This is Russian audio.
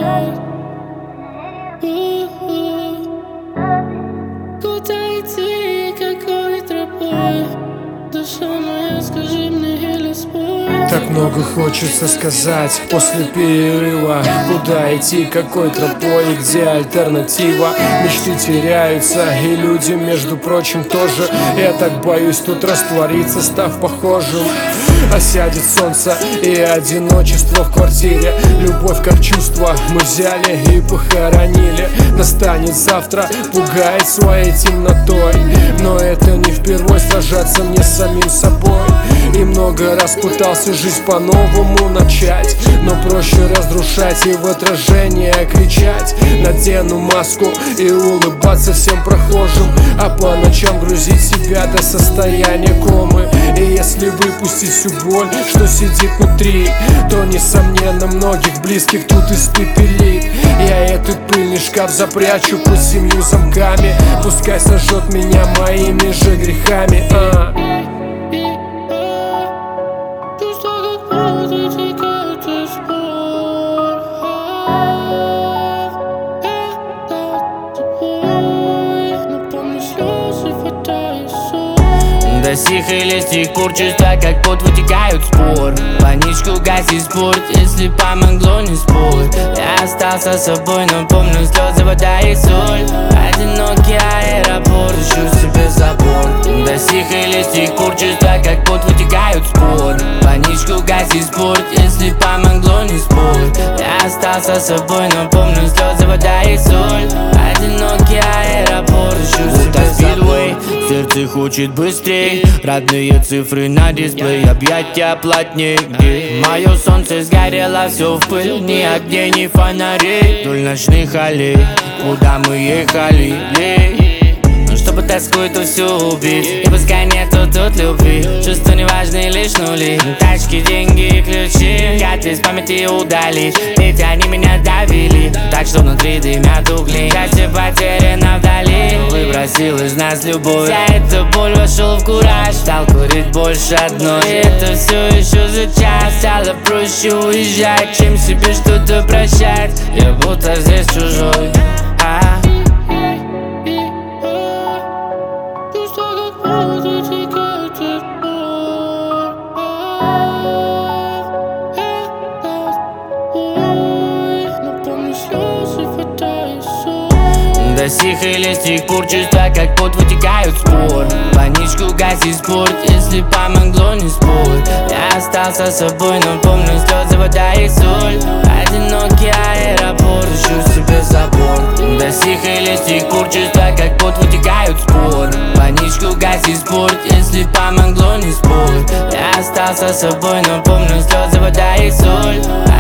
Куда идти, какой тропой? Душа моя, скажи мне или спой. Так много хочется сказать после перерыва. Куда идти, какой тропой и где альтернатива? Мечты теряются, и люди, между прочим, тоже. Я так боюсь тут раствориться, став похожим. Осядет солнце и одиночество в квартире. Любовь как чувство мы взяли и похоронили. Настанет завтра, пугает своей темнотой. Но это не впервой сражаться мне с самим собой. И много раз пытался жизнь по-новому начать, но проще разрушать и в отражение кричать. Надену маску и улыбаться всем прохожим, а по ночам грузить себя до состояния комы. И если выпустить всю боль, что сидит внутри, то, несомненно, многих близких тут испепелит. Я этот пыльный шкаф запрячу под 7 замками. Пускай сожжет меня моими же грехами. До сих или с тех пор чувства как пот вытекают в спор. Паничку гаси спорт, если помогло не спорь. Я остался собой, но помню слезы, вода и соль. Одинокий аэропорт, ищу себе забор. До сих или с тех пор чувства как пот вытекают в спор. Паничку гаси спорт, если помогло не спорь. Я остался собой, но помню слезы, вода и соль. Одинокий аэропорт, ищу себе забор. Сердце хочет быстрей, родные цифры на дисплее, объятия плотней, где мое солнце сгорело, все в пыль, ни огней, ни фонарей, вдоль ночных аллей, куда мы ехали, чтобы тоскую-то все убить. И пускай нету тут любви, чувства не важны, лишь нули. Тачки, деньги и ключи хотят из памяти удалить, ведь они меня давили, так что внутри дымят угли. Счастье потеряно вдали, выбросил из нас любовь. За эту боль вошел в кураж, стал курить больше одной. И это все еще за час, стало проще уезжать, чем себе что-то прощать. Я будто здесь чужой. До сих или с тех пор чувства как пот вытекают в спор. Паничку гаси спорт, если помогло не спорь. Я остался собой, но помню слезы, вода и соль. Одинокий аэропорт, ищу себе забор. До сих или с тех пор чувства как пот вытекают в спор. Паничку гаси спорт, если помогло не спорь. Я остался собой, но помню слезы, вода и соль.